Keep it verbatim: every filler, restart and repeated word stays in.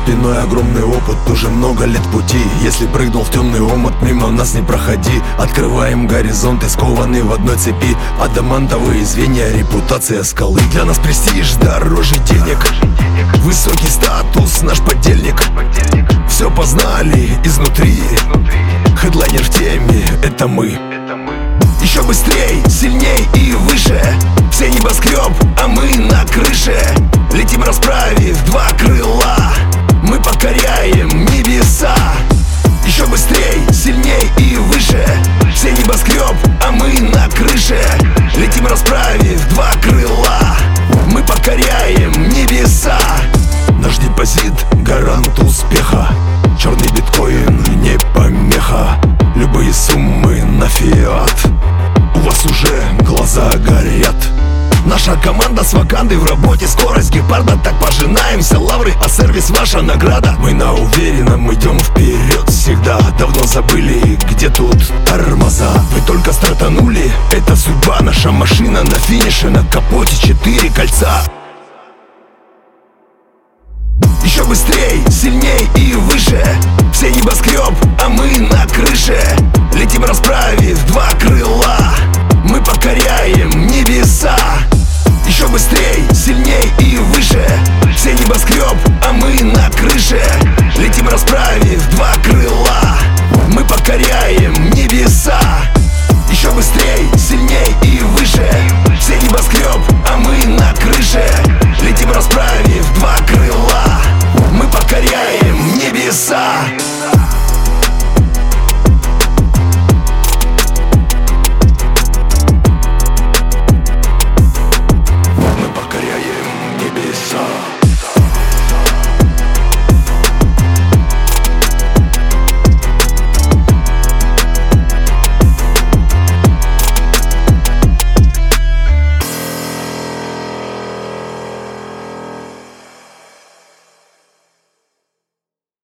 спиной огромный опыт, уже много лет пути. Если прыгнул в темный омут, мимо нас не проходи. Открываем горизонты, скованные в одной цепи. Адамантовые звенья, репутация скалы. Для нас престиж дороже денег, высокий статус наш подельник. Все познали изнутри, хедлайнер в теме, это мы. Еще быстрей, сильней и выше. Все небоскреб, а мы на крыше. Летим, расправив два крыла, мы покоряем небеса. Еще быстрей, сильней и выше. Все небоскреб, а мы на крыше. Летим, расправив два крыла, мы покоряем небеса. Наш депозит — гарант успеха. Черный биткоин не помеха. Любые суммы на фиат, у вас уже глаза горят. Наша команда с Вакандой в работе, скорость гепарда. Так пожинаемся лавры, а сервис ваша награда. Мы на уверенном идем вперед всегда. Давно забыли, где тут тормоза. Вы только стартанули, это судьба. Наша машина на финише, на капоте четыре кольца. Еще быстрей, сильней и выше. Все небоскреб, а мы на крыше. Летим, расправив два крыла, мы покоряем небеса. Еще быстрей, сильней и выше. Все небоскреб, а мы на крыше. Летим, расправив